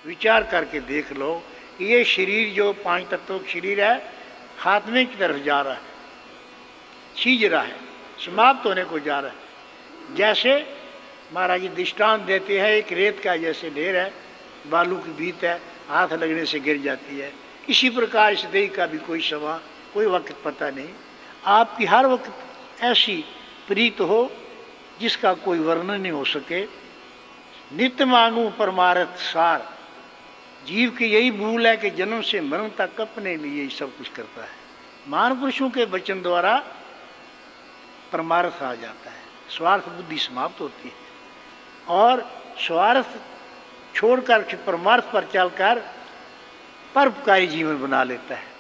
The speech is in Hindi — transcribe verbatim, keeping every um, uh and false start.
विचार करके देख लो कि ये शरीर जो पांच तत्वों का शरीर है खात्मे की तरफ जा रहा है, छीज रहा है, समाप्त होने को जा रहा है। जैसे महाराज जी दृष्टांत देते हैं, एक रेत का जैसे ढेर है, बालू की बीत है, हाथ लगने से गिर जाती है। इसी प्रकार इस देह का भी कोई समय कोई वक्त पता नहीं। आपकी हर वक्त ऐसी प्रीत हो जिसका कोई वर्णन नहीं हो सके। नित्य मांगू परमार्थ सार, जीव की यही भूल है कि जन्म से मरण तक अपने लिए ही सब कुछ करता है। महान पुरुषों के वचन द्वारा परमार्थ आ जाता है, स्वार्थ बुद्धि समाप्त होती है और स्वार्थ छोड़कर परमार्थ पर चलकर परोपकारी जीवन बना लेता है।